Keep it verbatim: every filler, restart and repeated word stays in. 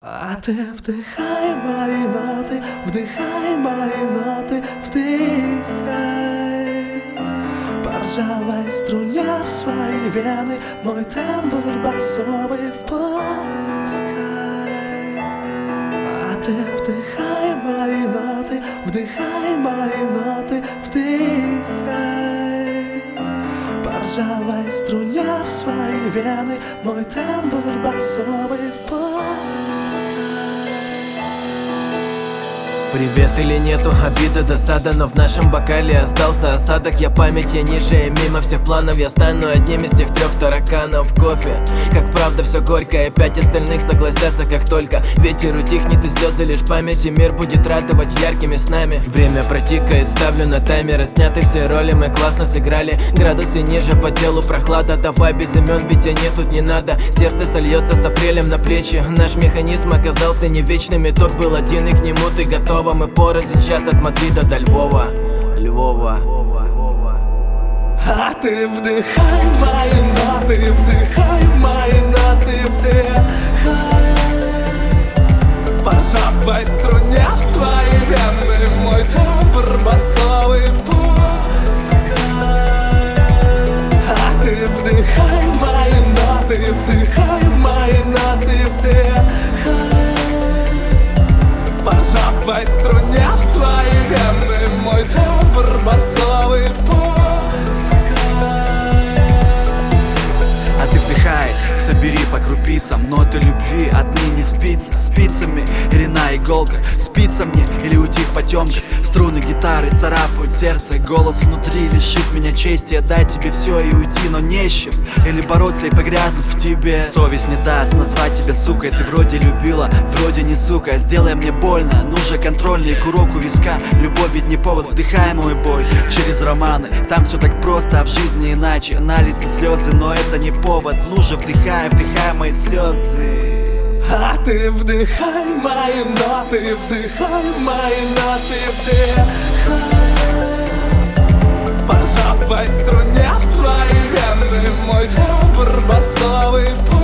А ты вдыхай мои ноты, вдыхай мои ноты, вдыхай. По ржавой струне в свои вены мой тембр басовый впускай. А ты вдыхай мои ноты, вдыхай мои ноты, вдыхай. По ржавой струне в свои вены мой тембр басовый впускай. Привет или нету, обида, досада, но в нашем бокале остался осадок. Я память, я ниже, и мимо всех планов я стану одним из тех трех тараканов в кофе. Как правда все горько, и пять остальных согласятся, как только ветер утихнет и слезы лишь памяти. Мир будет радовать яркими снами. Время протикает, ставлю на таймер, сняты все роли, мы классно сыграли. Градусы ниже, по телу прохлада, давай без имен, ведь они тут не надо. Сердце сольется с апрелем на плечи. Наш механизм оказался не вечным, и тот был один, и к нему ты готов. Мы порознь сейчас от Мадрида до Львова, Львова. А ты вдыхай мои ноты, вдыхай мои ноты, вдыхай. По ржавой струне в свои вены мой тембр басовый пускай. А ты вдыхай мои ноты, вдыхай мои ноты, вдыхай. По ржавой струне в свои вены мой тембр басовый пускай. А ты вдыхай, собери по крупицам ноты любви, отныне спицы спицами или на иголках. Спится мне или уйти в потемках. Струны гитары царапают сердце, голос внутри лишит меня чести. Отдать тебе все и уйти, но не с чем. Или бороться и погрязнуть в тебе. Совесть не даст назвать тебя сукой. Ты вроде любила, вроде не сука. Сделай мне больно, нужен контрольный курок у виска. Любовь ведь не повод, вдыхай мою боль через романы. Там все так просто, а в жизни иначе. На лице слезы, но это не повод. Ну же вдыхай, вдыхай мои слезы. А ты вдыхай мои ноты, вдыхай мои ноты, вдыхай. По ржавой струне в свои вены мой тембр басовый.